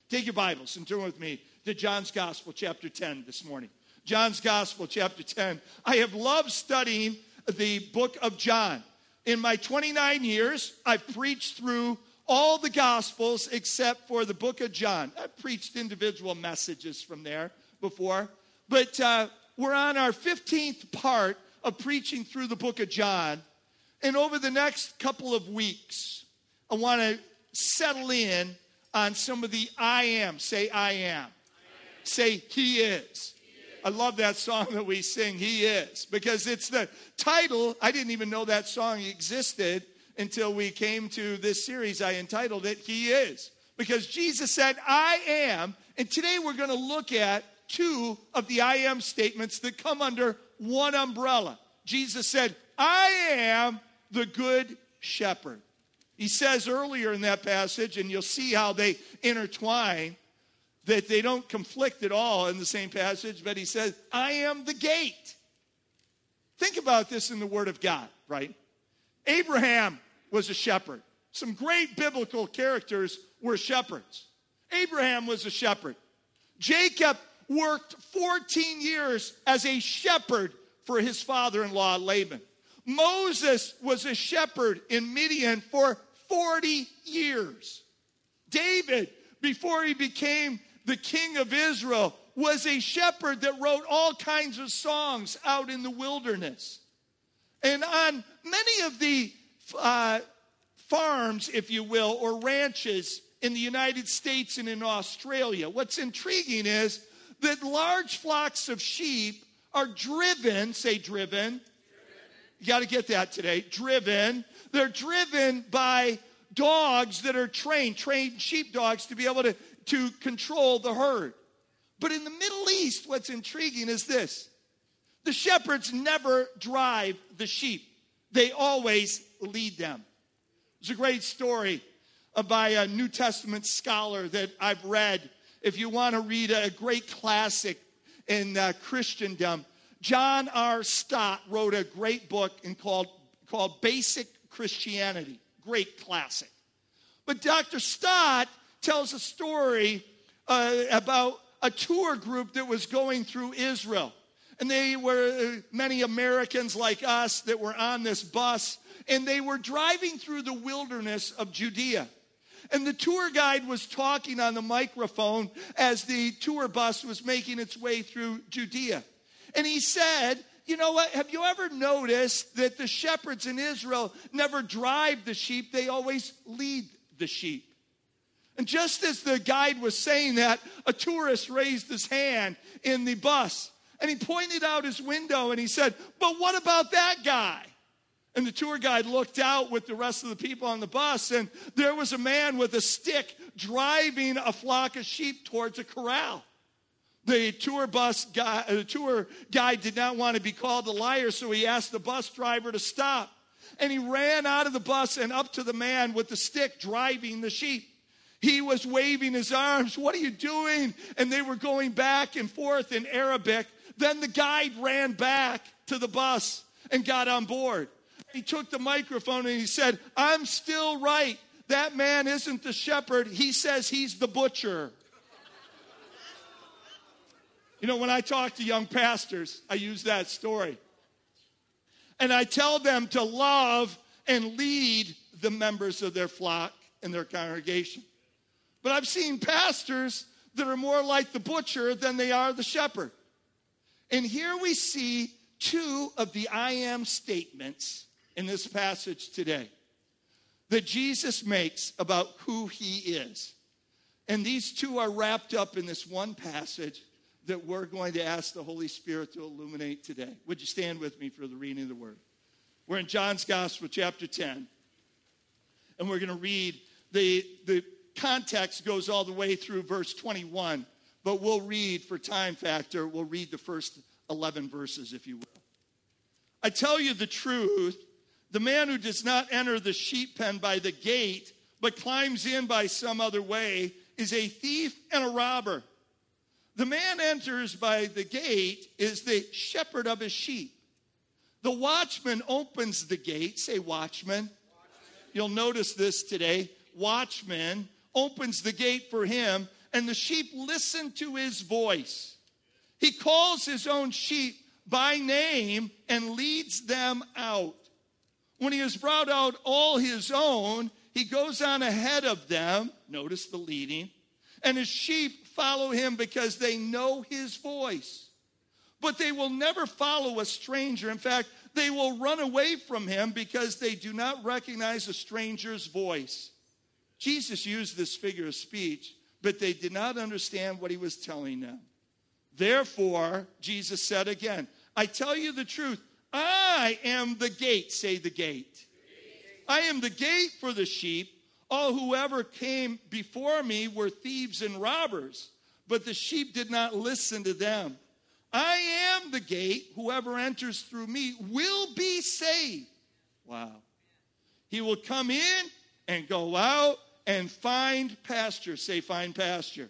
Take your Bibles and turn with me to John's Gospel, chapter 10 this morning. John's Gospel, chapter 10. I have loved studying the book of John. In my 29 years, I've preached through all the Gospels except for the book of John. I've preached individual messages from there before. But we're on our 15th part of preaching through the book of John. And over the next couple of weeks, I want to settle in on some of the I am. Say, I am. Say, He is. I love that song that we sing, He is. Because it's the title. I didn't even know that song existed until we came to this series. I entitled it, He is. Because Jesus said, I am. And today we're going to look at two of the I am statements that come under one umbrella. Jesus said, I am the good shepherd. He says earlier in that passage, and you'll see how they intertwine, that they don't conflict at all in the same passage, but he says, I am the gate. Think about this in the Word of God, right? Abraham was a shepherd. Some great biblical characters were shepherds. Abraham was a shepherd. Jacob worked 14 years as a shepherd for his father-in-law, Laban. Moses was a shepherd in Midian for 40 years. David, before he became the king of Israel, was a shepherd that wrote all kinds of songs out in the wilderness. And on many of the farms, if you will, or ranches in the United States and in Australia, what's intriguing is that large flocks of sheep are driven, say driven. You got to get that today, driven. They're driven by dogs that are trained sheepdogs to be able to control the herd. But in the Middle East, what's intriguing is this. The shepherds never drive the sheep. They always lead them. There's a great story by a New Testament scholar that I've read. If you want to read a great classic in Christendom, John R. Stott wrote a great book called Basic Christianity. Great classic. But Dr. Stott tells a story about a tour group that was going through Israel. And they were many Americans like us that were on this bus. And they were driving through the wilderness of Judea. And the tour guide was talking on the microphone as the tour bus was making its way through Judea. And he said, you know what, have you ever noticed that the shepherds in Israel never drive the sheep, they always lead the sheep? And just as the guide was saying that, a tourist raised his hand in the bus. And he pointed out his window and he said, but what about that guy? And the tour guide looked out with the rest of the people on the bus, and there was a man with a stick driving a flock of sheep towards a corral. The tour guide did not want to be called a liar, so he asked the bus driver to stop. And he ran out of the bus and up to the man with the stick driving the sheep. He was waving his arms. What are you doing? And they were going back and forth in Arabic. Then the guide ran back to the bus and got on board. He took the microphone and he said, I'm still right. That man isn't the shepherd. He says he's the butcher. You know, when I talk to young pastors, I use that story. And I tell them to love and lead the members of their flock and their congregation. But I've seen pastors that are more like the butcher than they are the shepherd. And here we see two of the I am statements in this passage today that Jesus makes about who he is. And these two are wrapped up in this one passage that we're going to ask the Holy Spirit to illuminate today. Would you stand with me for the reading of the word? We're in John's Gospel, chapter 10. And we're going to read, the context goes all the way through verse 21. But we'll read, for time factor, we'll read the first 11 verses, if you will. I tell you the truth, the man who does not enter the sheep pen by the gate, but climbs in by some other way, is a thief and a robber. The man enters by the gate is the shepherd of his sheep. The watchman opens the gate. Say watchman. You'll notice this today. Watchman opens the gate for him, and the sheep listen to his voice. He calls his own sheep by name and leads them out. When he has brought out all his own, he goes on ahead of them. Notice the leading. And his sheep follow him because they know his voice. But they will never follow a stranger. In fact, they will run away from him because they do not recognize a stranger's voice. Jesus used this figure of speech, but they did not understand what he was telling them. Therefore, Jesus said again, I tell you the truth, I am the gate. Say the gate. I am the gate for the sheep. All whoever came before me were thieves and robbers, but the sheep did not listen to them. I am the gate. Whoever enters through me will be saved. Wow. He will come in and go out and find pasture. Say, find pasture.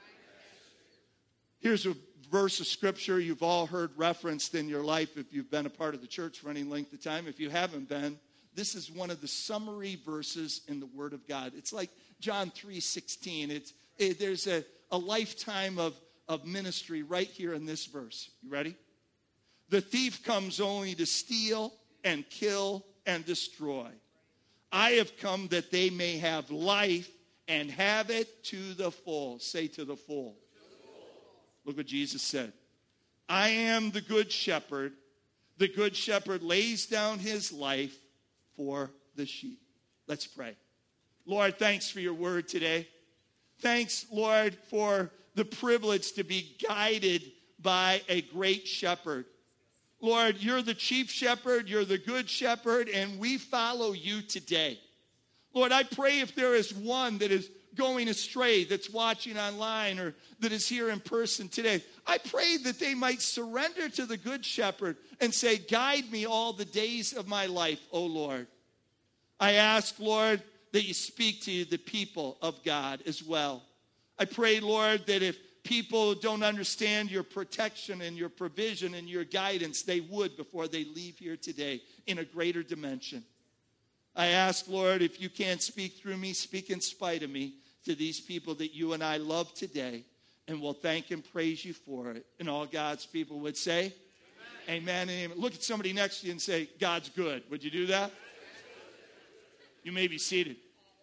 Here's a verse of scripture you've all heard referenced in your life if you've been a part of the church for any length of time. If you haven't been, this is one of the summary verses in the Word of God. It's like John 3:16. There's a lifetime of ministry right here in this verse. You ready? The thief comes only to steal and kill and destroy. I have come that they may have life and have it to the full. Say to the full. Look what Jesus said. I am the good shepherd. The good shepherd lays down his life for the sheep. Let's pray. Lord, thanks for your word today. Thanks, Lord, for the privilege to be guided by a great shepherd. Lord, you're the chief shepherd, you're the good shepherd, and we follow you today. Lord, I pray if there is one that is going astray, that's watching online or that is here in person today, I pray that they might surrender to the good shepherd and say, guide me all the days of my life, O Lord. I ask, Lord, that you speak to the people of God as well. I pray, Lord, that if people don't understand your protection and your provision and your guidance, they would before they leave here today in a greater dimension. I ask, Lord, if you can't speak through me, speak in spite of me to these people that you and I love today, and we'll thank and praise you for it. And all God's people would say, amen and amen. Look at somebody next to you and say, God's good. Would you do that? You may be seated.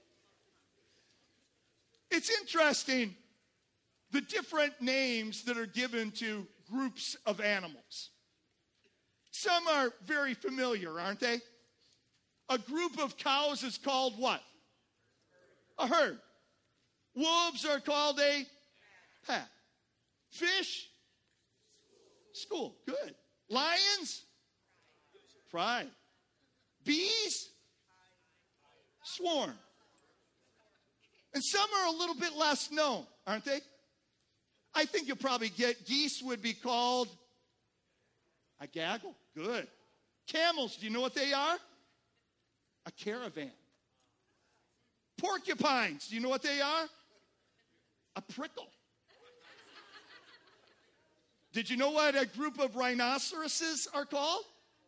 It's interesting, the different names that are given to groups of animals. Some are very familiar, aren't they? A group of cows is called what? A herd. Wolves are called a pack. Fish? School. Good. Lions? Pride. Bees? Swarm. And some are a little bit less known, aren't they? I think you'll probably get geese would be called a gaggle. Good. Camels, do you know what they are? A caravan. Porcupines, do you know what they are? A prickle. Did you know what a group of rhinoceroses are called?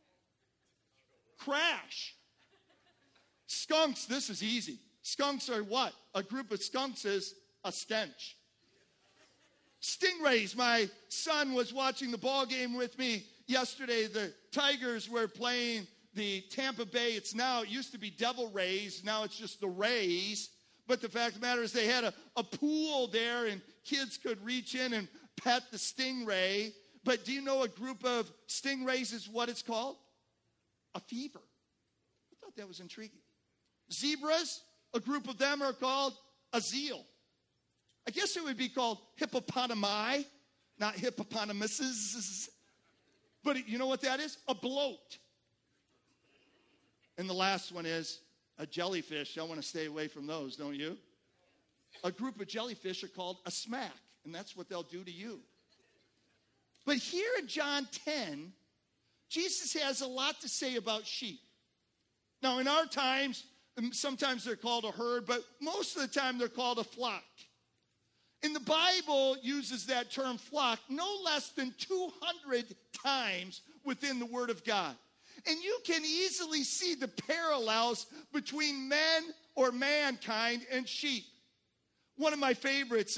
Crash. Skunks, this is easy. Skunks are what? A group of skunks is a stench. Stingrays, my son was watching the ball game with me yesterday. The Tigers were playing the Tampa Bay. It used to be Devil Rays. Now it's just the Rays. But the fact of the matter is they had a pool there and kids could reach in and pet the stingray. But do you know a group of stingrays is what it's called? A fever. I thought that was intriguing. Zebras, a group of them are called a zeal. I guess it would be called hippopotami, not hippopotamuses. But you know what that is? A bloat. And the last one is a jellyfish. I want to stay away from those, don't you? A group of jellyfish are called a smack, and that's what they'll do to you. But here in John 10, Jesus has a lot to say about sheep. Now, in our times, sometimes they're called a herd, but most of the time they're called a flock. And the Bible uses that term flock no less than 200 times within the Word of God. And you can easily see the parallels between men or mankind and sheep. One of my favorites is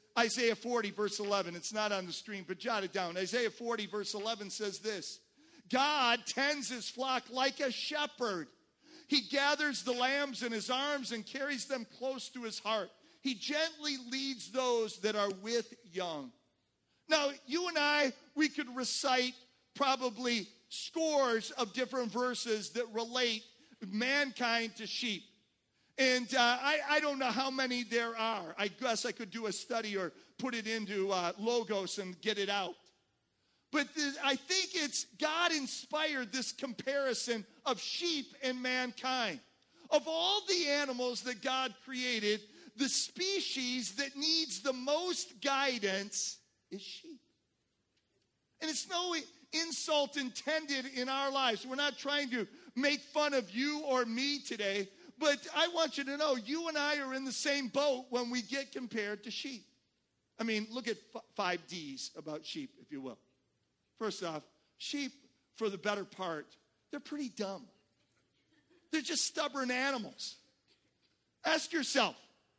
Isaiah 40, verse 11. It's not on the screen, but jot it down. Isaiah 40, verse 11 says this. God tends his flock like a shepherd. He gathers the lambs in his arms and carries them close to his heart. He gently leads those that are with young. Now, you and I, we could recite probably scores of different verses that relate mankind to sheep. And I don't know how many there are. I guess I could do a study or put it into Logos and get it out. But I think it's God inspired this comparison of sheep and mankind. Of all the animals that God created, the species that needs the most guidance is sheep. And it's no insult intended in our lives. We're not trying to make fun of you or me today, but I want you to know you and I are in the same boat when we get compared to sheep. I mean, look at 5 Ds about sheep, if you will. First off, sheep, for the better part, they're pretty dumb. They're just stubborn animals. Ask yourself,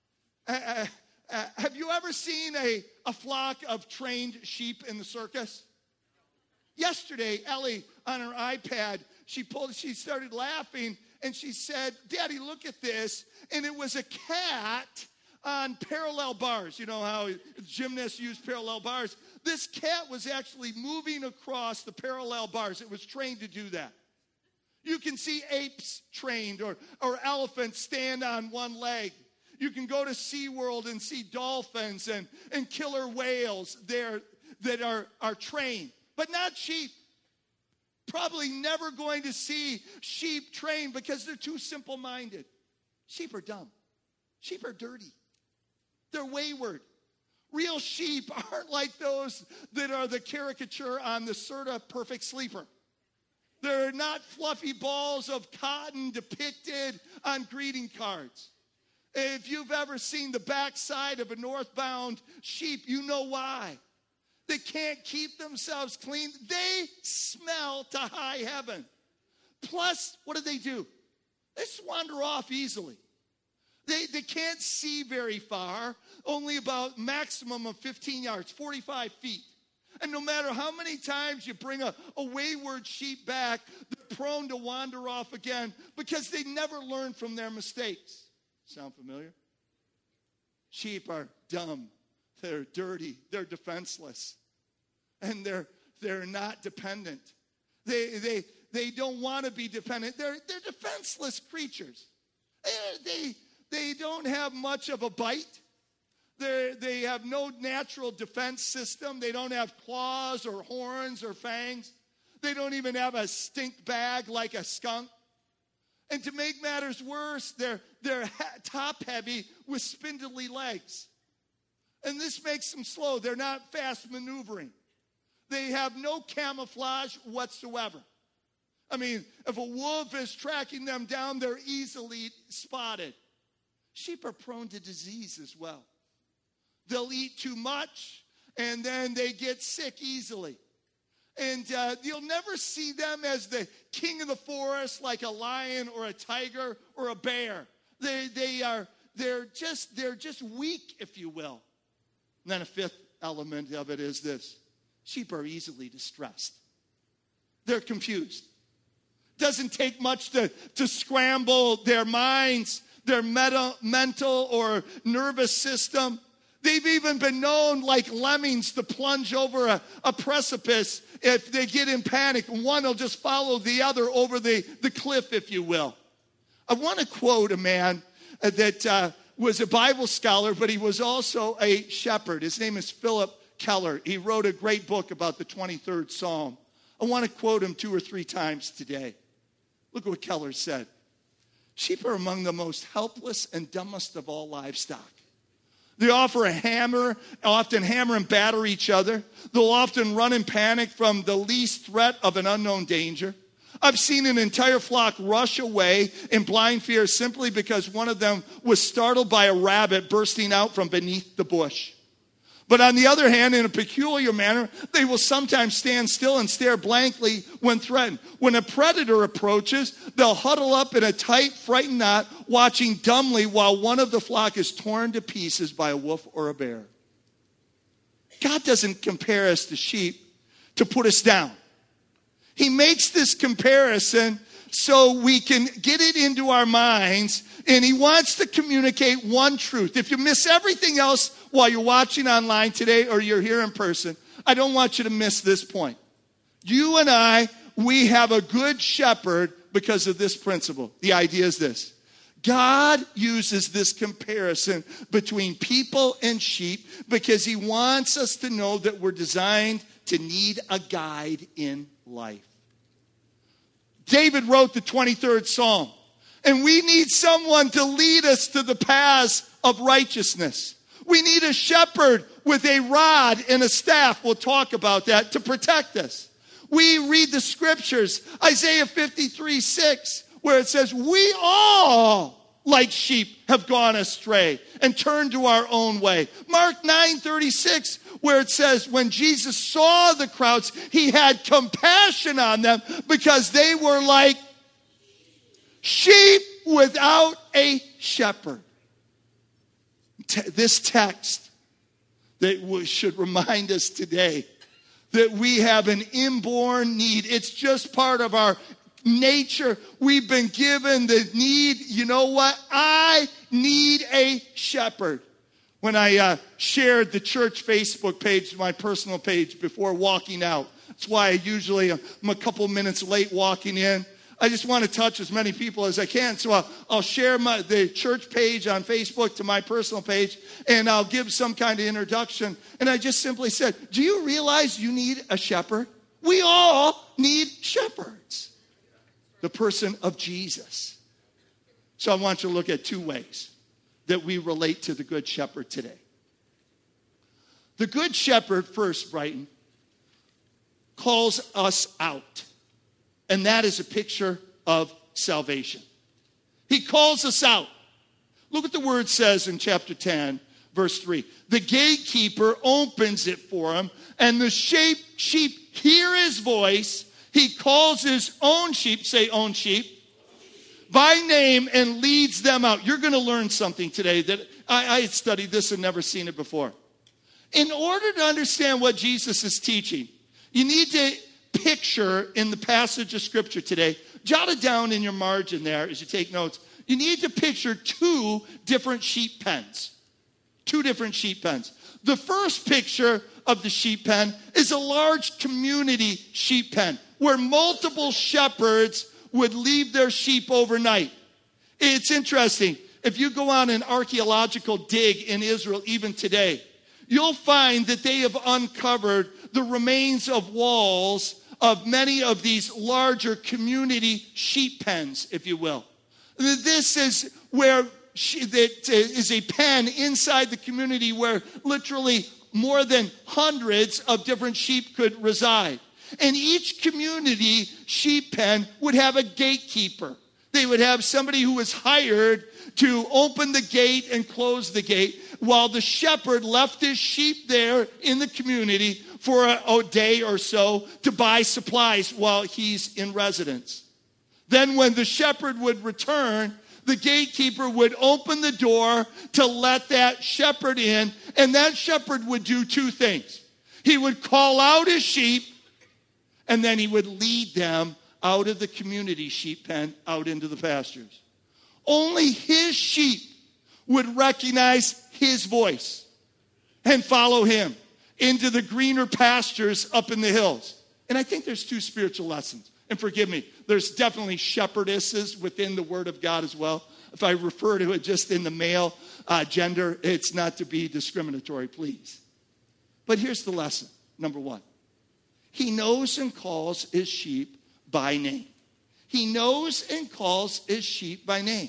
have you ever seen a flock of trained sheep in the circus? Yesterday, Ellie, on her iPad, she started laughing, and she said, Daddy, look at this. And it was a cat on parallel bars. You know how gymnasts use parallel bars? This cat was actually moving across the parallel bars. It was trained to do that. You can see apes trained or elephants stand on one leg. You can go to SeaWorld and see dolphins and killer whales there that are trained, but not sheep. Probably never going to see sheep trained because they're too simple-minded. Sheep are dumb. Sheep are dirty. They're wayward. Real sheep aren't like those that are the caricature on the Serta Perfect Sleeper. They're not fluffy balls of cotton depicted on greeting cards. If you've ever seen the backside of a northbound sheep, you know why. They can't keep themselves clean. They smell to high heaven. Plus, what do? They just wander off easily. They can't see very far, only about maximum of 15 yards, 45 feet. And no matter how many times you bring a wayward sheep back, they're prone to wander off again because they never learn from their mistakes. Sound familiar? Sheep are dumb. They're dirty. They're defenseless. And they're not dependent. They don't want to be dependent. They're defenseless creatures. They don't have much of a bite. They have no natural defense system. They don't have claws or horns or fangs. They don't even have a stink bag like a skunk. And to make matters worse, they're top heavy with spindly legs. And this makes them slow. They're not fast maneuvering. They have no camouflage whatsoever. I mean, if a wolf is tracking them down, they're easily spotted. Sheep are prone to disease as well. They'll eat too much, and then they get sick easily. And you'll never see them as the king of the forest like a lion or a tiger or a bear. They're just weak, if you will. And then a fifth element of it is this. Sheep are easily distressed. They're confused. Doesn't take much to scramble their minds, their mental or nervous system. They've even been known, like lemmings, to plunge over a precipice if they get in panic. One will just follow the other over the cliff, if you will. I want to quote a man that was a Bible scholar, but he was also a shepherd. His name is Philip Keller. He wrote a great book about the 23rd Psalm. I want to quote him 2 or 3 times today. Look at what Keller said. Sheep are among the most helpless and dumbest of all livestock. They often hammer and batter each other. They'll often run in panic from the least threat of an unknown danger. I've seen an entire flock rush away in blind fear simply because one of them was startled by a rabbit bursting out from beneath the bush. But on the other hand, in a peculiar manner, they will sometimes stand still and stare blankly when threatened. When a predator approaches, they'll huddle up in a tight, frightened knot, watching dumbly while one of the flock is torn to pieces by a wolf or a bear. God doesn't compare us to sheep to put us down. He makes this comparison so we can get it into our minds, and he wants to communicate one truth. If you miss everything else while you're watching online today or you're here in person, I don't want you to miss this point. You and I, we have a good shepherd because of this principle. The idea is this. God uses this comparison between people and sheep because he wants us to know that we're designed to need a guide in life. David wrote the 23rd Psalm, and we need someone to lead us to the paths of righteousness. We need a shepherd with a rod and a staff, we'll talk about that, to protect us. We read the scriptures, Isaiah 53:6, where it says, we all, like sheep, have gone astray and turned to our own way. Mark 9:36, where it says, when Jesus saw the crowds, he had compassion on them because they were like sheep without a shepherd. This text that should remind us today that we have an inborn need. It's just part of our nature. We've been given the need. You know what? I need a shepherd. When I shared the church Facebook page, my personal page, before walking out, that's why I usually am a couple minutes late walking in. I just want to touch as many people as I can. So I'll share the church page on Facebook to my personal page, and I'll give some kind of introduction. And I just simply said, do you realize you need a shepherd? We all need shepherds. The person of Jesus. So I want you to look at two ways that we relate to the Good Shepherd today. The Good Shepherd, first, Brighton, calls us out. And that is a picture of salvation. He calls us out. Look what the word says in chapter 10, verse 3. The gatekeeper opens it for him, and the sheep hear his voice. He calls his own sheep, say own sheep, by name and leads them out. You're going to learn something today that I had studied this and never seen it before. In order to understand what Jesus is teaching, you need to picture in the passage of Scripture today, jot it down in your margin there as you take notes. You need to picture two different sheep pens. Two different sheep pens. The first picture of the sheep pen is a large community sheep pen where multiple shepherds would leave their sheep overnight. It's interesting. If you go on an archaeological dig in Israel even today, you'll find that they have uncovered the remains of walls of many of these larger community sheep pens, if you will. This is where that is a pen inside the community where literally more than hundreds of different sheep could reside. And each community sheep pen would have a gatekeeper. They would have somebody who was hired to open the gate and close the gate while the shepherd left his sheep there in the community for a day or so to buy supplies while he's in residence. Then when the shepherd would return, the gatekeeper would open the door to let that shepherd in, and that shepherd would do two things. He would call out his sheep, and then he would lead them out of the community sheep pen out into the pastures. Only his sheep would recognize his voice and follow him into the greener pastures up in the hills. And I think there's two spiritual lessons. And forgive me, there's definitely shepherdesses within the Word of God as well. If I refer to it just in the male gender, it's not to be discriminatory, please. But here's the lesson, number one. He knows and calls his sheep by name. He knows and calls his sheep by name.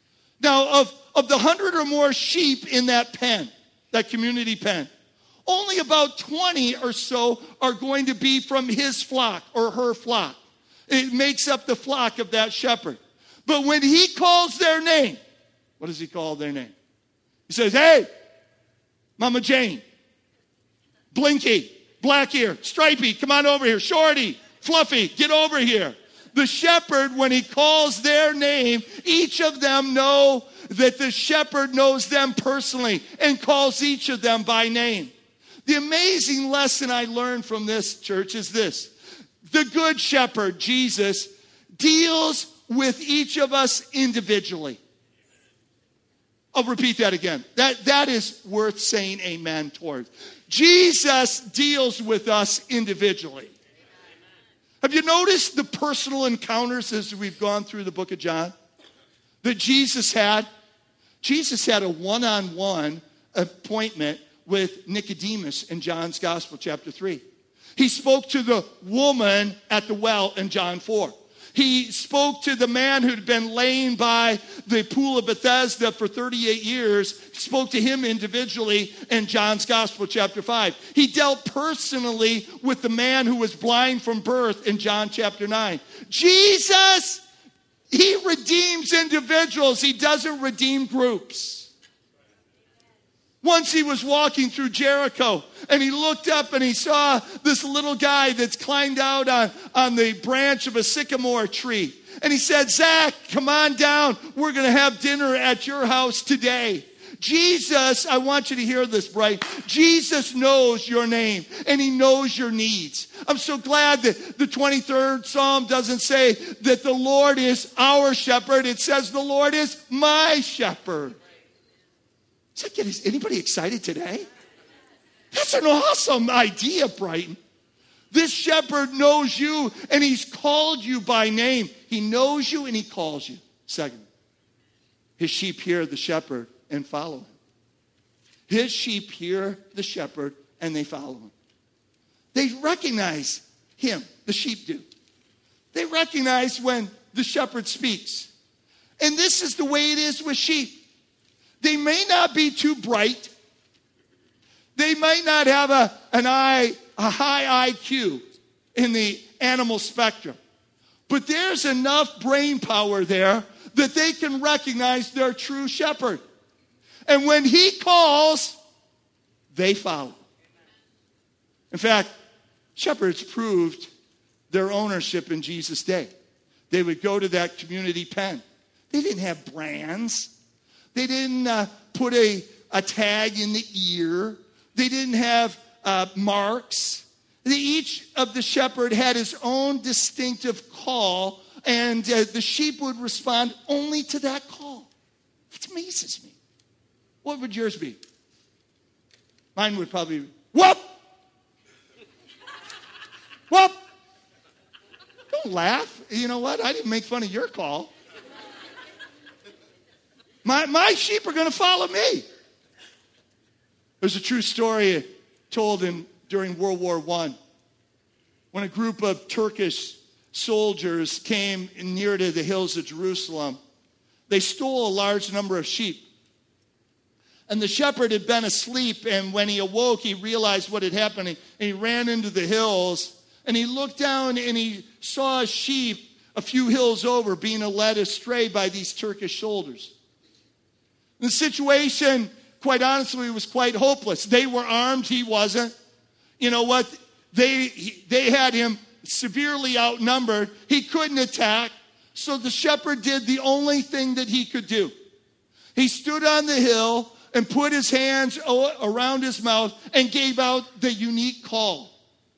Now, of the 100 or more sheep in that pen, that community pen, only about 20 or so are going to be from his flock or her flock. It makes up the flock of that shepherd. But when he calls their name, what does he call their name? He says, hey, Mama Jane, Blinky, Black Ear, Stripey, come on over here. Shorty, Fluffy, get over here. The shepherd, when he calls their name, each of them know that the shepherd knows them personally and calls each of them by name. The amazing lesson I learned from this, church, is this. The Good Shepherd, Jesus, deals with each of us individually. I'll repeat that again. That is worth saying amen towards. Jesus deals with us individually. Have you noticed the personal encounters as we've gone through the book of John that Jesus had? Jesus had a one-on-one appointment with Nicodemus in John's Gospel, chapter 3. He spoke to the woman at the well in John 4. He spoke to the man who'd been laying by the pool of Bethesda for 38 years, spoke to him individually in John's Gospel, chapter 5. He dealt personally with the man who was blind from birth in John chapter 9. Jesus, he redeems individuals. He doesn't redeem groups. Once he was walking through Jericho, and he looked up and he saw this little guy that's climbed out on the branch of a sycamore tree. And he said, Zach, come on down. We're going to have dinner at your house today. Jesus, I want you to hear this, Bright. Jesus knows your name, and he knows your needs. I'm so glad that the 23rd Psalm doesn't say that the Lord is our shepherd. It says the Lord is my shepherd. Is anybody excited today? That's an awesome idea, Brighton. This shepherd knows you, and he's called you by name. He knows you, and he calls you. Second, his sheep hear the shepherd and follow him. His sheep hear the shepherd, and they follow him. They recognize him, the sheep do. They recognize when the shepherd speaks. And this is the way it is with sheep. They may not be too bright. They might not have a high IQ in the animal spectrum. But there's enough brain power there that they can recognize their true shepherd. And when he calls, they follow. In fact, shepherds proved their ownership in Jesus' day. They would go to that community pen. They didn't have brands. They didn't put a tag in the ear. They didn't have marks. Each of the shepherd had his own distinctive call, and the sheep would respond only to that call. It amazes me. What would yours be? Mine would probably be, whoop! Whoop! Don't laugh. You know what? I didn't make fun of your call. My sheep are going to follow me. There's a true story told during World War I when a group of Turkish soldiers came near to the hills of Jerusalem. They stole a large number of sheep. And the shepherd had been asleep, and when he awoke, he realized what had happened. And he ran into the hills, and he looked down, and he saw a sheep a few hills over being led astray by these Turkish soldiers. The situation, quite honestly, was quite hopeless. They were armed. He wasn't. You know what? They had him severely outnumbered. He couldn't attack. So the shepherd did the only thing that he could do. He stood on the hill and put his hands around his mouth and gave out the unique call.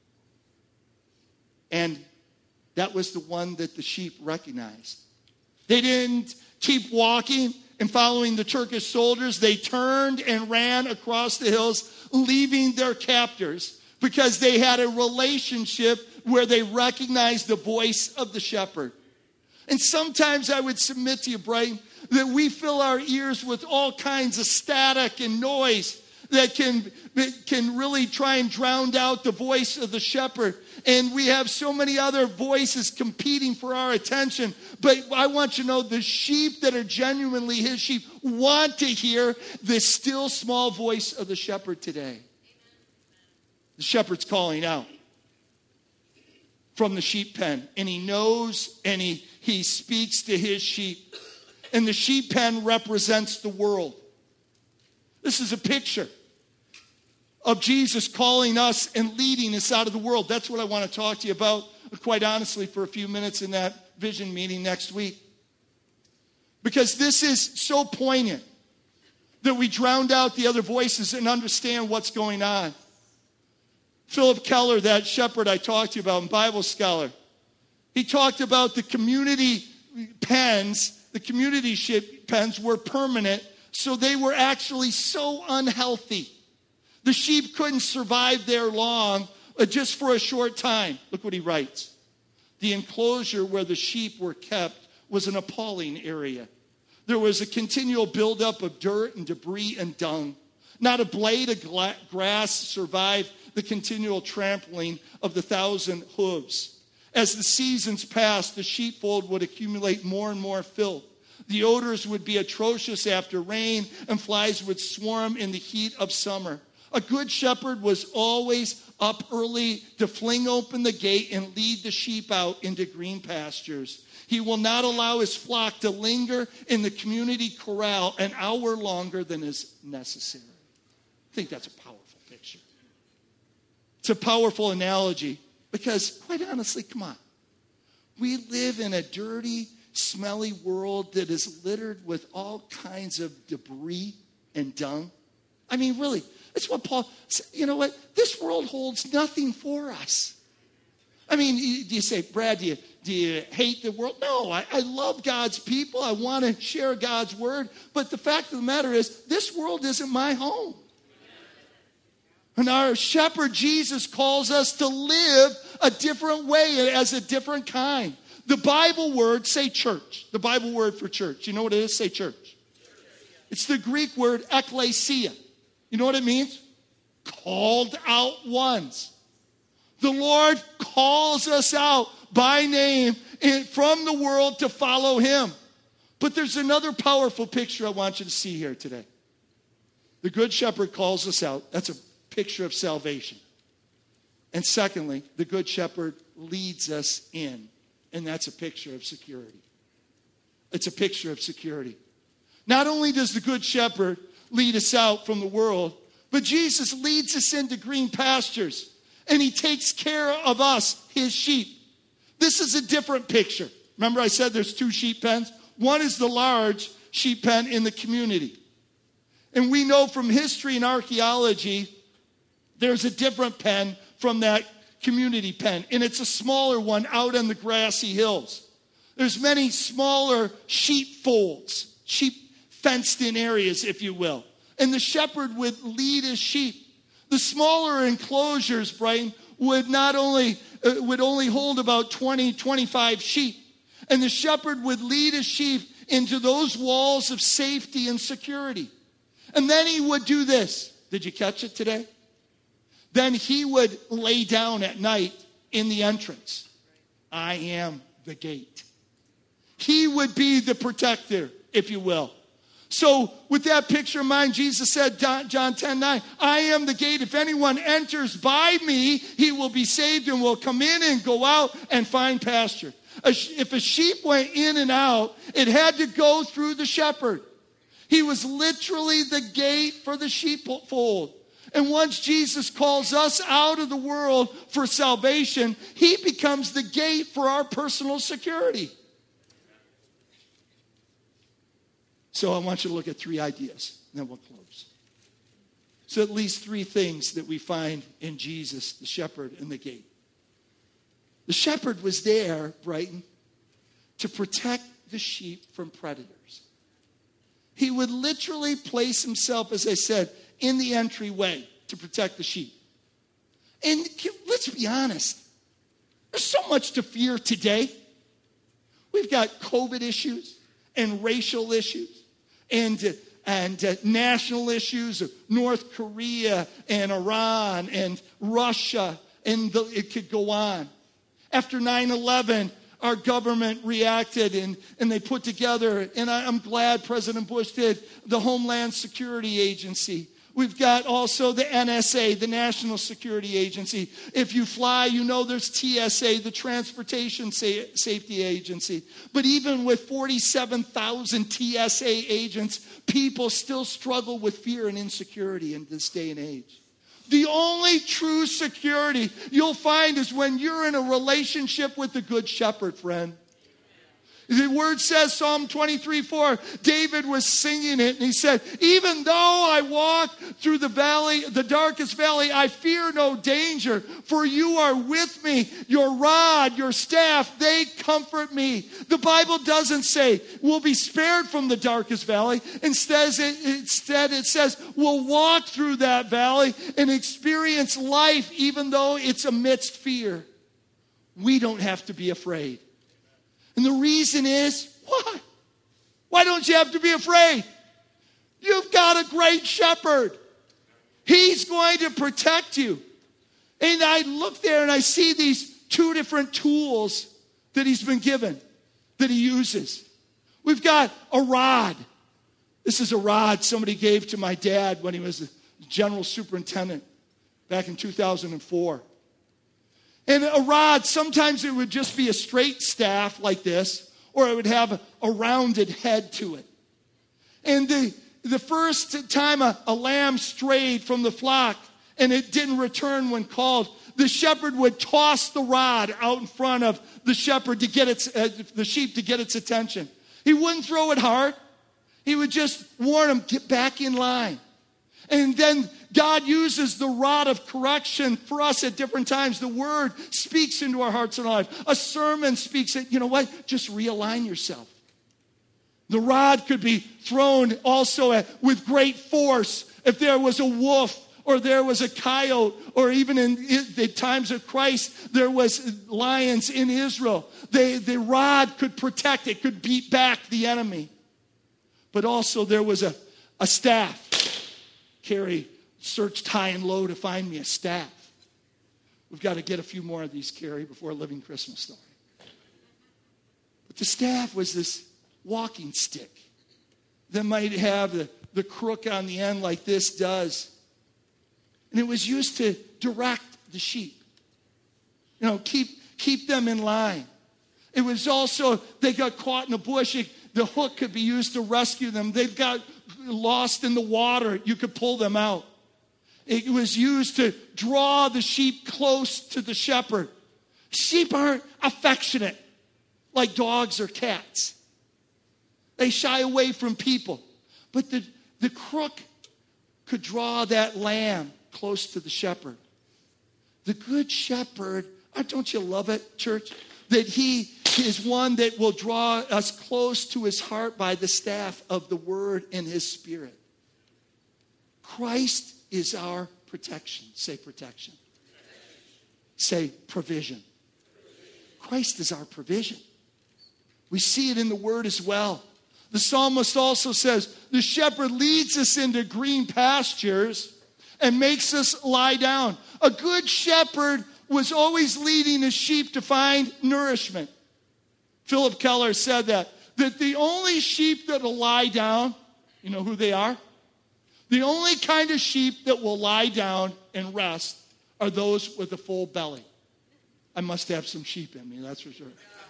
And that was the one that the sheep recognized. They didn't keep walking and following the Turkish soldiers. They turned and ran across the hills, leaving their captors, because they had a relationship where they recognized the voice of the shepherd. And sometimes I would submit to you, Brighton, that we fill our ears with all kinds of static and noise that can really try and drown out the voice of the shepherd. And we have so many other voices competing for our attention. But I want you to know the sheep that are genuinely his sheep want to hear the still small voice of the shepherd today. The shepherd's calling out from the sheep pen, and he knows and he speaks to his sheep. And the sheep pen represents the world. This is a picture of Jesus calling us and leading us out of the world. That's what I want to talk to you about, quite honestly, for a few minutes in that vision meeting next week. Because this is so poignant that we drowned out the other voices and understand what's going on. Philip Keller, that shepherd I talked to you about, and Bible scholar, he talked about the community pens. The community sheep pens were permanent, so they were actually so unhealthy. The sheep couldn't survive there long, just for a short time. Look what he writes. The enclosure where the sheep were kept was an appalling area. There was a continual buildup of dirt and debris and dung. Not a blade of grass survived the continual trampling of the 1,000 hooves. As the seasons passed, the sheepfold would accumulate more and more filth. The odors would be atrocious after rain, and flies would swarm in the heat of summer. A good shepherd was always up early to fling open the gate and lead the sheep out into green pastures. He will not allow his flock to linger in the community corral an hour longer than is necessary. I think that's a powerful picture. It's a powerful analogy because, quite honestly, come on. We live in a dirty, smelly world that is littered with all kinds of debris and dung. I mean, really, that's what Paul said. You know what? This world holds nothing for us. I mean, do you say, Brad, do you hate the world? No, I love God's people. I want to share God's word. But the fact of the matter is, this world isn't my home. And our shepherd, Jesus, calls us to live a different way as a different kind. The Bible word, say church. The Bible word for church. You know what it is? Say church. It's the Greek word ekklesia. You know what it means? Called out ones. The Lord calls us out by name from the world to follow him. But there's another powerful picture I want you to see here today. The Good Shepherd calls us out. That's a picture of salvation. And secondly, the Good Shepherd leads us in. And that's a picture of security. It's a picture of security. Not only does the Good Shepherd lead us out from the world, but Jesus leads us into green pastures. And he takes care of us, his sheep. This is a different picture. Remember I said there's 2 sheep pens? One is the large sheep pen in the community. And we know from history and archaeology, there's a different pen from that community pen. And it's a smaller one out on the grassy hills. There's many smaller sheep folds, sheep fenced in areas, if you will. And the shepherd would lead his sheep. The smaller enclosures, Brian, would only hold about 20, 25 sheep. And the shepherd would lead his sheep into those walls of safety and security. And then he would do this. Did you catch it today? Then he would lay down at night in the entrance. I am the gate. He would be the protector, if you will. So with that picture in mind, Jesus said, John 10:9, I am the gate. If anyone enters by me, he will be saved and will come in and go out and find pasture. If a sheep went in and out, it had to go through the shepherd. He was literally the gate for the sheepfold. And once Jesus calls us out of the world for salvation, he becomes the gate for our personal security. So I want you to look at 3 ideas, and then we'll close. So at least 3 things that we find in Jesus, the shepherd and the gate. The shepherd was there, Brighton, to protect the sheep from predators. He would literally place himself, as I said, in the entryway to protect the sheep. And let's be honest, there's so much to fear today. We've got COVID issues and racial issues and national issues of North Korea and Iran and Russia, and it could go on. After 9/11, our government reacted and they put together, and I'm glad President Bush did, the Homeland Security Agency. We've got also the NSA, the National Security Agency. If you fly, you know there's TSA, the Transportation Safety Agency. But even with 47,000 TSA agents, people still struggle with fear and insecurity in this day and age. The only true security you'll find is when you're in a relationship with the Good Shepherd, friend. The word says, Psalm 23:4, David was singing it, and he said, even though I walk through the valley, the darkest valley, I fear no danger, for you are with me. Your rod, your staff, they comfort me. The Bible doesn't say we'll be spared from the darkest valley. Instead, it says we'll walk through that valley and experience life even though it's amidst fear. We don't have to be afraid. And the reason is, why? Why don't you have to be afraid? You've got a great shepherd. He's going to protect you. And I look there and I see these two different tools that he's been given, that he uses. We've got a rod. This is a rod somebody gave to my dad when he was the general superintendent back in 2004. And a rod, sometimes it would just be a straight staff like this, or it would have a rounded head to it. And the first time a lamb strayed from the flock and it didn't return when called, the shepherd would toss the rod out in front of the shepherd to get the sheep to get its attention. He wouldn't throw it hard. He would just warn them, get back in line. And then God uses the rod of correction for us at different times. The word speaks into our hearts and life. A sermon speaks it. You know what? Just realign yourself. The rod could be thrown also with great force if there was a wolf or there was a coyote, or even in the times of Christ, there was lions in Israel. The rod could protect. It could beat back the enemy. But also there was a staff. Carrie searched high and low to find me a staff. We've got to get a few more of these, Carrie, before Living Christmas Story. But the staff was this walking stick that might have the crook on the end like this does. And it was used to direct the sheep. You know, keep them in line. It was also, they got caught in a bush, the hook could be used to rescue them. They've got lost in the water, you could pull them out. It was used to draw the sheep close to the shepherd. Sheep aren't affectionate like dogs or cats. They shy away from people. But the crook could draw that lamb close to the shepherd. The good shepherd, don't you love it, church? That he is one that will draw us close to his heart by the staff of the word and his spirit. Christ is our protection. Say protection. Say provision. Christ is our provision. We see it in the word as well. The psalmist also says, the shepherd leads us into green pastures and makes us lie down. A good shepherd was always leading his sheep to find nourishment. Philip Keller said that the only sheep that will lie down, you know who they are? The only kind of sheep that will lie down and rest are those with a full belly. I must have some sheep in me, that's for sure.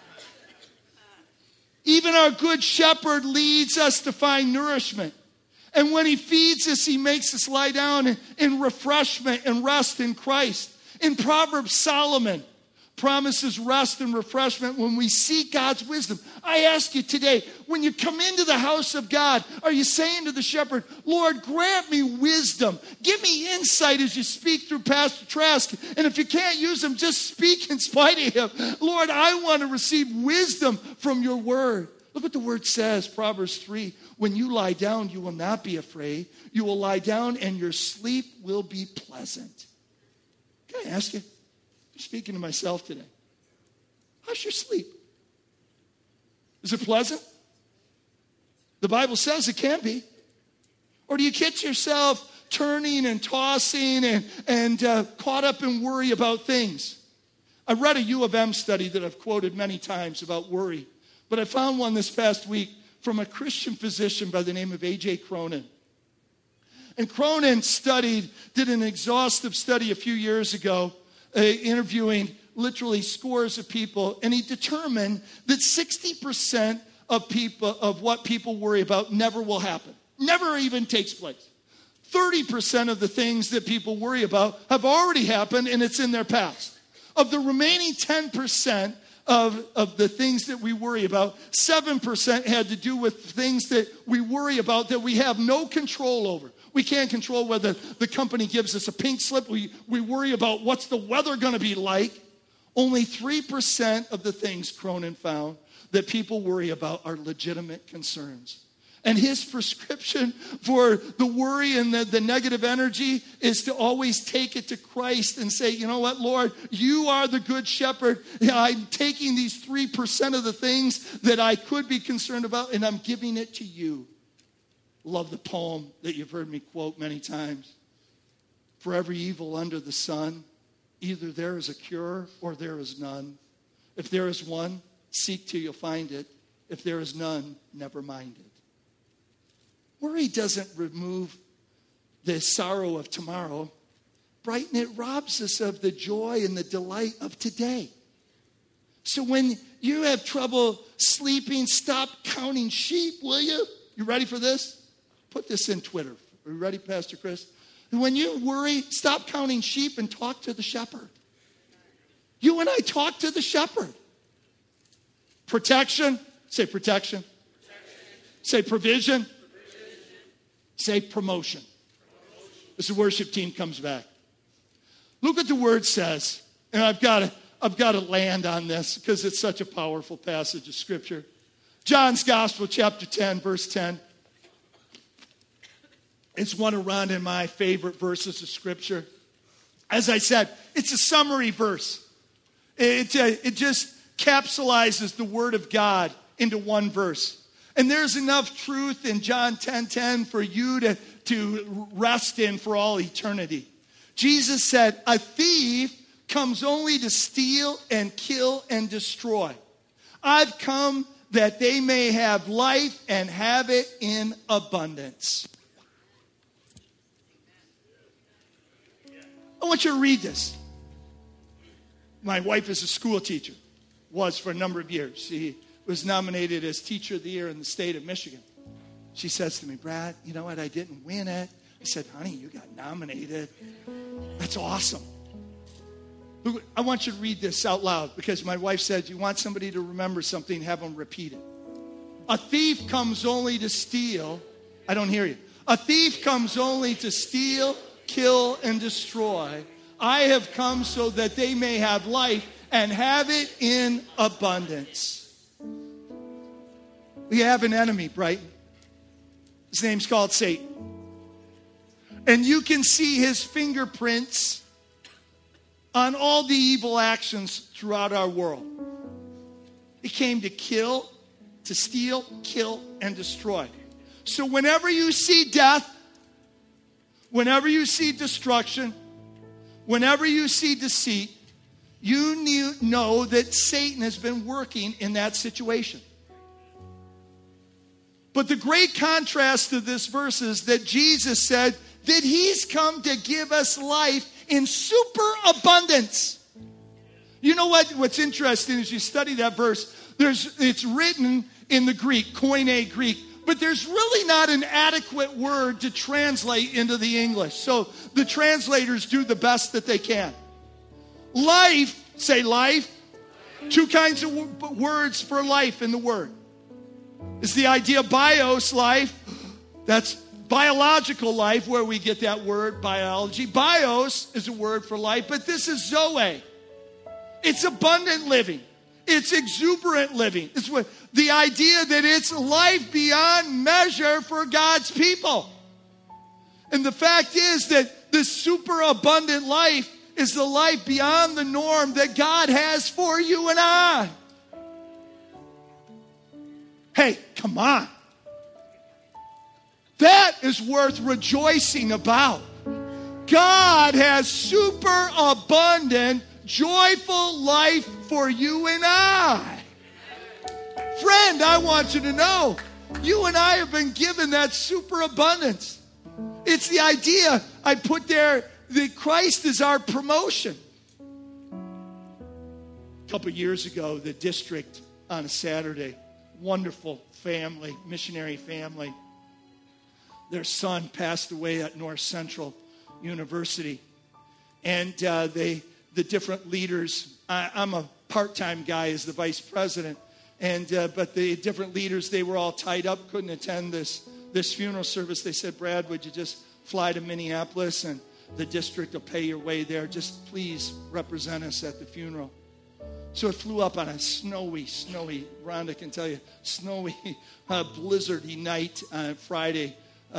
Even our good shepherd leads us to find nourishment. And when he feeds us, he makes us lie down in refreshment and rest in Christ. In Proverbs, Solomon promises rest and refreshment when we seek God's wisdom. I ask you today, when you come into the house of God, are you saying to the shepherd, Lord, grant me wisdom. Give me insight as you speak through Pastor Trask. And if you can't use him, just speak in spite of him. Lord, I want to receive wisdom from your word. Look what the word says, Proverbs 3. When you lie down, you will not be afraid. You will lie down and your sleep will be pleasant. Can I ask you? I'm speaking to myself today. How's your sleep? Is it pleasant? The Bible says it can be. Or do you catch yourself turning and tossing and caught up in worry about things? I read a U of M study that I've quoted many times about worry. But I found one this past week from a Christian physician by the name of A.J. Cronin. And Cronin did an exhaustive study a few years ago, interviewing literally scores of people, and he determined that 60% of what people worry about never will happen, never even takes place. 30% of the things that people worry about have already happened, and it's in their past. Of the remaining 10% of the things that we worry about, 7% had to do with things that we worry about that we have no control over. We can't control whether the company gives us a pink slip. We worry about what's the weather going to be like. Only 3% of the things Cronin found that people worry about are legitimate concerns. And his prescription for the worry and the negative energy is to always take it to Christ and say, you know what, Lord, you are the good shepherd. I'm taking these 3% of the things that I could be concerned about, and I'm giving it to you. Love the poem that you've heard me quote many times. For every evil under the sun, either there is a cure or there is none. If there is one, seek till you'll find it. If there is none, never mind it. Worry doesn't remove the sorrow of tomorrow. Brighten it robs us of the joy and the delight of today. So when you have trouble sleeping, stop counting sheep, will you? You ready for this? Put this in Twitter. Are you ready, Pastor Chris? When you worry, stop counting sheep and talk to the shepherd. You and I talk to the shepherd. Protection. Say protection. Say provision. Say promotion. As the worship team comes back. Look what the word says. And I've got to land on this because it's such a powerful passage of Scripture. John's Gospel, chapter 10, verse 10. It's one of Ron and my favorite verses of Scripture. As I said, it's a summary verse. It just capsulizes the Word of God into one verse. And there's enough truth in John 10:10 for you to rest in for all eternity. Jesus said, a thief comes only to steal and kill and destroy. I've come that they may have life and have it in abundance. I want you to read this. My wife is a school teacher, was for a number of years. She was nominated as Teacher of the Year in the state of Michigan. She says to me, Brad, you know what, I didn't win it. I said, honey, you got nominated. That's awesome. Look, I want you to read this out loud because my wife said, you want somebody to remember something, have them repeat it. A thief comes only to steal. I don't hear you. A thief comes only to steal, kill, and destroy. I have come so that they may have life and have it in abundance. We have an enemy, Brighton. His name's called Satan. And you can see his fingerprints on all the evil actions throughout our world. He came to kill, to steal, kill, and destroy. So whenever you see death, whenever you see destruction, whenever you see deceit, you know that Satan has been working in that situation. But the great contrast to this verse is that Jesus said that he's come to give us life in superabundance. You know what's interesting is you study that verse, it's written in the Greek, Koine Greek, but there's really not an adequate word to translate into the English. So the translators do the best that they can. Life, say life. Two kinds of words for life in the word. Is the idea bios, life. That's biological life, where we get that word, biology. Bios is a word for life, but this is zoe. It's abundant living. It's exuberant living. It's the idea that it's life beyond measure for God's people. And the fact is that this superabundant life is the life beyond the norm that God has for you and I. Hey, come on. That is worth rejoicing about. God has super abundant, joyful life for you and I. Friend, I want you to know, you and I have been given that super abundance. It's the idea I put there that Christ is our promotion. A couple years ago, the district on a Saturday, wonderful family, missionary family. Their son passed away at North Central University. And the different leaders, I'm a part-time guy as the vice president. And but the different leaders, they were all tied up, couldn't attend this funeral service. They said, Brad, would you just fly to Minneapolis and the district will pay your way there. Just please represent us at the funeral. So it flew up on a snowy, Rhonda can tell you, snowy, blizzardy night on a Friday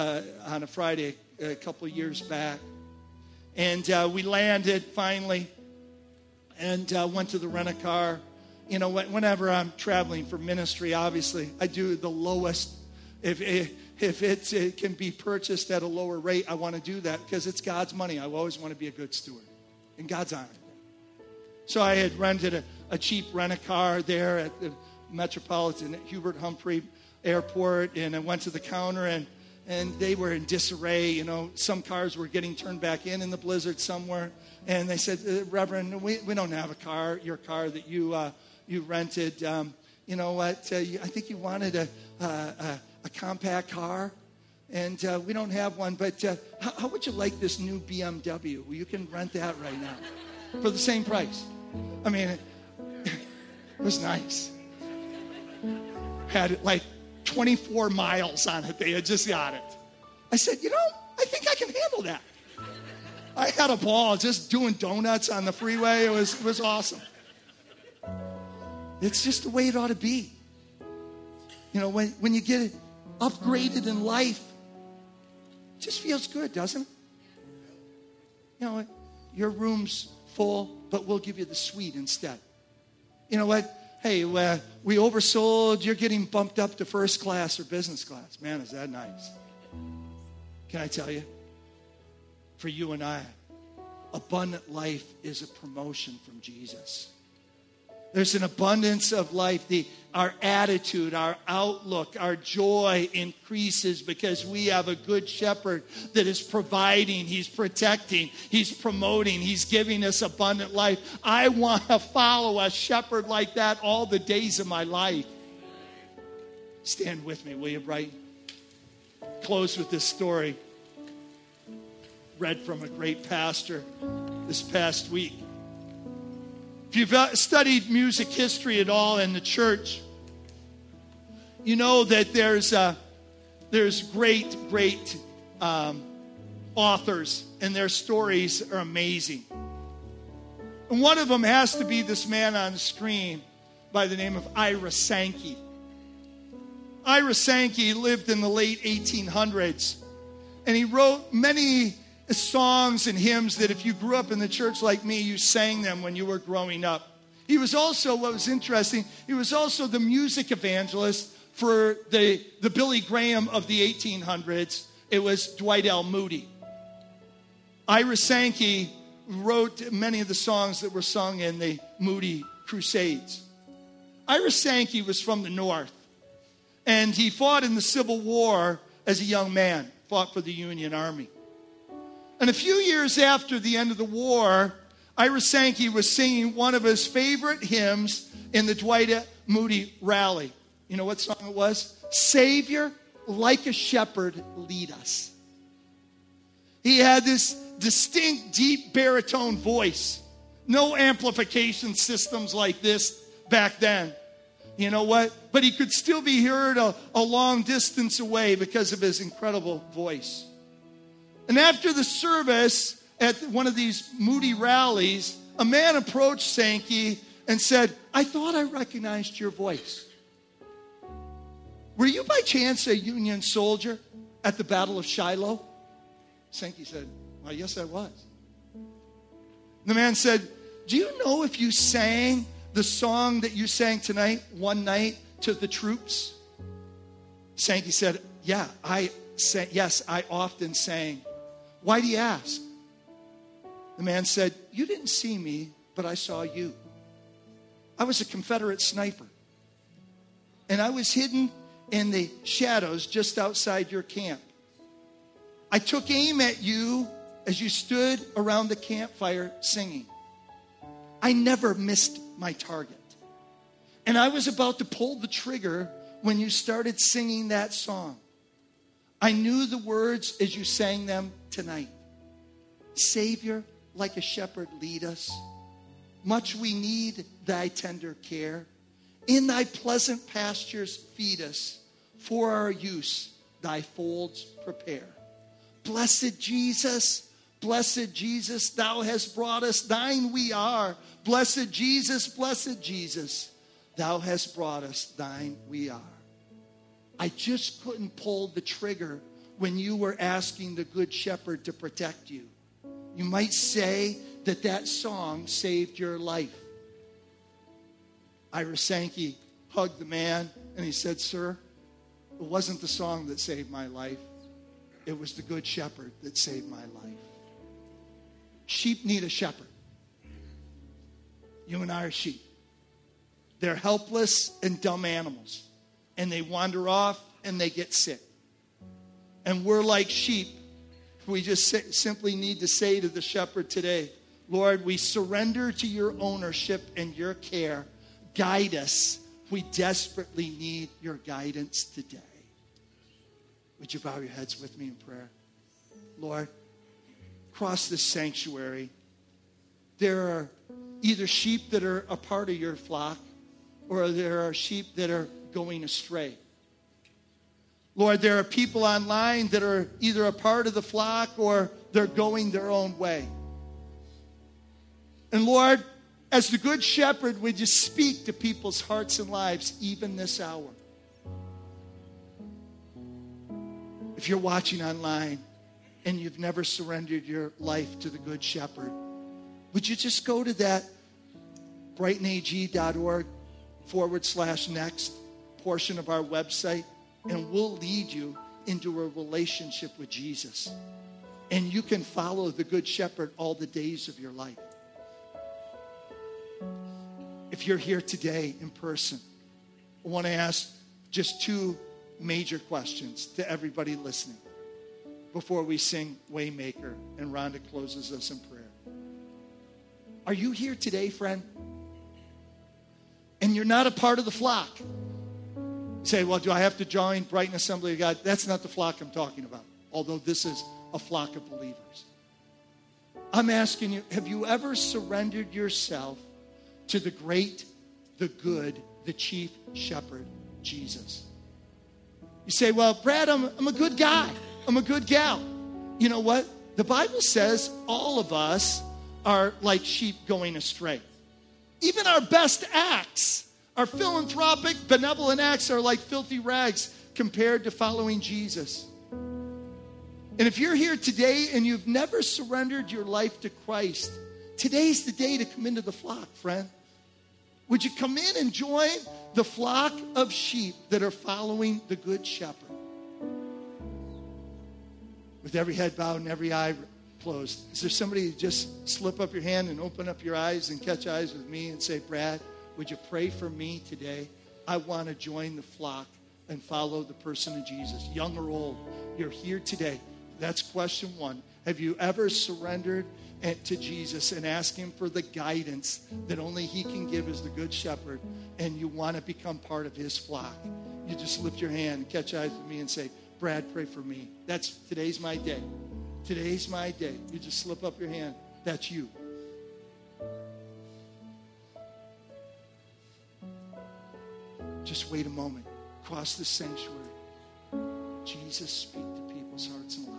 a couple of years back. And we landed finally and went to the rent-a-car. You know, whenever I'm traveling for ministry, obviously, I do the lowest. If it can be purchased at a lower rate, I want to do that because it's God's money. I always want to be a good steward in God's honor. So I had rented a cheap rent-a-car there at the Metropolitan Hubert Humphrey Airport, and I went to the counter, and they were in disarray. You know, some cars were getting turned back in the blizzard somewhere, and they said, Reverend, we don't have a car, your car that you rented. You know what? I think you wanted a compact car, and we don't have one, but how would you like this new BMW? Well, you can rent that right now for the same price. I mean, it was nice. Had like 24 miles on it. They had just got it. I said, I think I can handle that. I had a ball just doing donuts on the freeway. It was awesome. It's just the way it ought to be. You know, when you get upgraded in life, it just feels good, doesn't it? You know what? Your room's full, but we'll give you the suite instead. You know what? Hey, we oversold. You're getting bumped up to first class or business class. Man, is that nice. Can I tell you? For you and I, abundant life is a promotion from Jesus. There's an abundance of life. Our attitude, our outlook, our joy increases because we have a good shepherd that is providing, he's protecting, he's promoting, he's giving us abundant life. I want to follow a shepherd like that all the days of my life. Stand with me, will you, Brighton? Close with this story. Read from a great pastor this past week. If you've studied music history at all in the church, you know that there's great authors, and their stories are amazing. And one of them has to be this man on the screen by the name of Ira Sankey. Ira Sankey lived in the late 1800s, and he wrote many songs and hymns that if you grew up in the church like me, you sang them when you were growing up. He was also, what was interesting, he was also the music evangelist for the Billy Graham of the 1800s. It was Dwight L. Moody. Ira Sankey wrote many of the songs that were sung in the Moody Crusades. Ira Sankey was from the North, and he fought in the Civil War as a young man, fought for the Union Army. And a few years after the end of the war, Ira Sankey was singing one of his favorite hymns in the Dwight Moody rally. You know what song it was? Savior, like a shepherd, lead us. He had this distinct, deep baritone voice. No amplification systems like this back then. You know what? But he could still be heard a long distance away because of his incredible voice. And after the service at one of these Moody rallies, a man approached Sankey and said, I thought I recognized your voice. Were you by chance a Union soldier at the Battle of Shiloh? Sankey said, well, yes, I was. The man said, do you know if you sang the song that you sang tonight, one night, to the troops? Sankey said, yeah, yes, I often sang. Why do you ask? The man said, you didn't see me, but I saw you. I was a Confederate sniper. And I was hidden in the shadows just outside your camp. I took aim at you as you stood around the campfire singing. I never missed my target. And I was about to pull the trigger when you started singing that song. I knew the words as you sang them tonight. Savior, like a shepherd, lead us. Much we need thy tender care. In thy pleasant pastures feed us. For our use thy folds prepare. Blessed Jesus, thou hast brought us, thine we are. Blessed Jesus, thou hast brought us, thine we are. I just couldn't pull the trigger when you were asking the Good Shepherd to protect you. You might say that song saved your life. Ira Sankey hugged the man and he said, "Sir, it wasn't the song that saved my life. It was the Good Shepherd that saved my life." Sheep need a shepherd. You and I are sheep. They're helpless and dumb animals. And they wander off and they get sick. And we're like sheep. We just simply need to say to the shepherd today, "Lord, we surrender to your ownership and your care. Guide us. We desperately need your guidance today." Would you bow your heads with me in prayer? Lord, across this sanctuary, there are either sheep that are a part of your flock, or there are sheep that are going astray. Lord, there are people online that are either a part of the flock or they're going their own way. And Lord, as the Good Shepherd, would you speak to people's hearts and lives even this hour? If you're watching online and you've never surrendered your life to the Good Shepherd, would you just go to that brightonag.org/next portion of our website, and we'll lead you into a relationship with Jesus. And you can follow the Good Shepherd all the days of your life. If you're here today in person, I want to ask just two major questions to everybody listening before we sing Waymaker and Rhonda closes us in prayer. Are you here today, friend? And you're not a part of the flock. You say, "Well, do I have to join Brighton Assembly of God?" That's not the flock I'm talking about, although this is a flock of believers. I'm asking you, have you ever surrendered yourself to the great, the good, the chief shepherd, Jesus? You say, "Well, Brad, I'm a good guy. I'm a good gal." You know what? The Bible says all of us are like sheep going astray. Even our best acts, our philanthropic, benevolent acts, are like filthy rags compared to following Jesus. And if you're here today and you've never surrendered your life to Christ, today's the day to come into the flock, friend. Would you come in and join the flock of sheep that are following the Good Shepherd? With every head bowed and every eye closed, is there somebody who just slip up your hand and open up your eyes and catch eyes with me and say, "Brad, would you pray for me today? I want to join the flock and follow the person of Jesus." Young or old, you're here today. That's question one. Have you ever surrendered to Jesus and asked him for the guidance that only he can give as the Good Shepherd, and you want to become part of his flock? You just lift your hand and catch eyes with me and say, "Brad, pray for me." Today's my day. Today's my day. You just slip up your hand. That's you. Just wait a moment. Across the sanctuary, Jesus, speak to people's hearts and lives.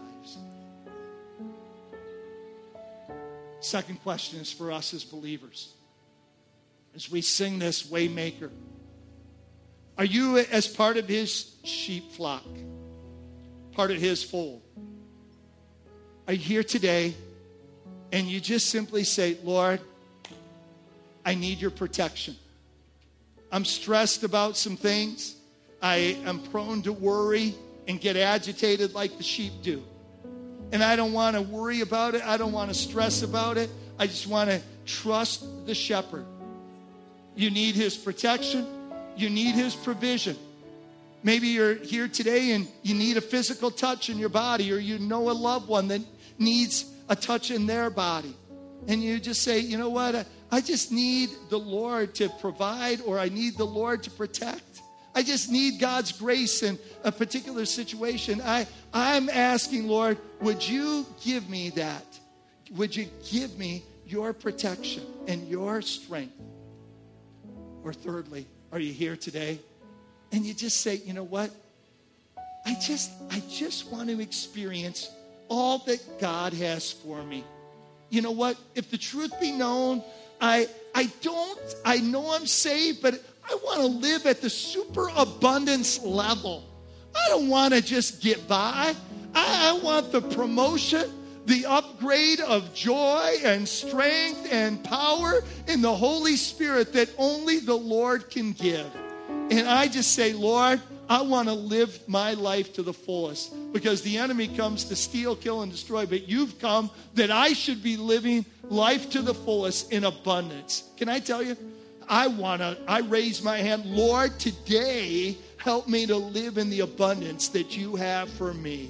Second question is for us as believers. As we sing this Waymaker, are you as part of his sheep flock? Part of his fold? Are you here today and you just simply say, "Lord, I need your protection. I'm stressed about some things. I am prone to worry and get agitated like the sheep do. And I don't want to worry about it. I don't want to stress about it. I just want to trust the shepherd." You need his protection. You need his provision. Maybe you're here today and you need a physical touch in your body, or you know a loved one that needs a touch in their body. And you just say, "You know what? I just need the Lord to provide, or I need the Lord to protect. I just need God's grace in a particular situation. I'm asking, Lord, would you give me that? Would you give me your protection?" and your strength. Or thirdly, are you here today? And you just say, you know what? I just want to experience all that God has for me. You know what? If the truth be known, I know I'm saved, but I want to live at the superabundance level. I don't want to just get by. I want the promotion, the upgrade of joy and strength and power in the Holy Spirit that only the Lord can give. And I just say, Lord, I want to live my life to the fullest, because the enemy comes to steal, kill, and destroy, but you've come that I should be living life to the fullest in abundance. Can I tell you? I raise my hand, Lord, today, help me to live in the abundance that you have for me.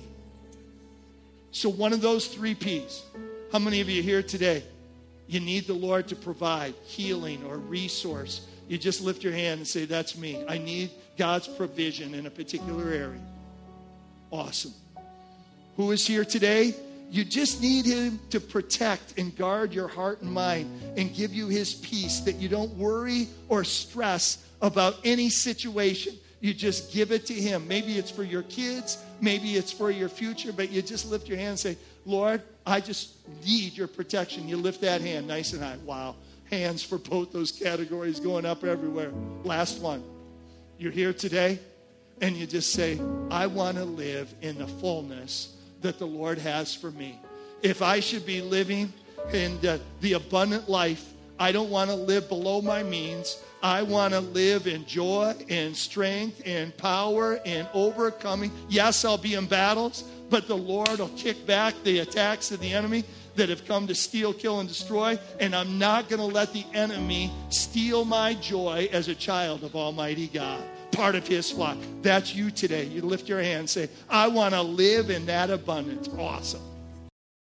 So one of those 3 P's. How many of you here today, you need the Lord to provide healing or resource? You just lift your hand and say, that's me. I need God's provision in a particular area. Awesome. Who is here today? You just need him to protect and guard your heart and mind and give you his peace, that you don't worry or stress about any situation. You just give it to him. Maybe it's for your kids. Maybe it's for your future. But you just lift your hand and say, Lord, I just need your protection. You lift that hand nice and high. Wow. Hands for both those categories going up everywhere. Last one. You're here today and you just say, I want to live in the fullness that the Lord has for me. If I should be living in the abundant life, I don't want to live below my means. I want to live in joy and strength and power and overcoming. Yes, I'll be in battles, but the Lord will kick back the attacks of the enemy that have come to steal, kill, and destroy. And I'm not going to let the enemy steal my joy as a child of Almighty God, part of his flock. That's you today. You lift your hand and say, I want to live in that abundance. Awesome.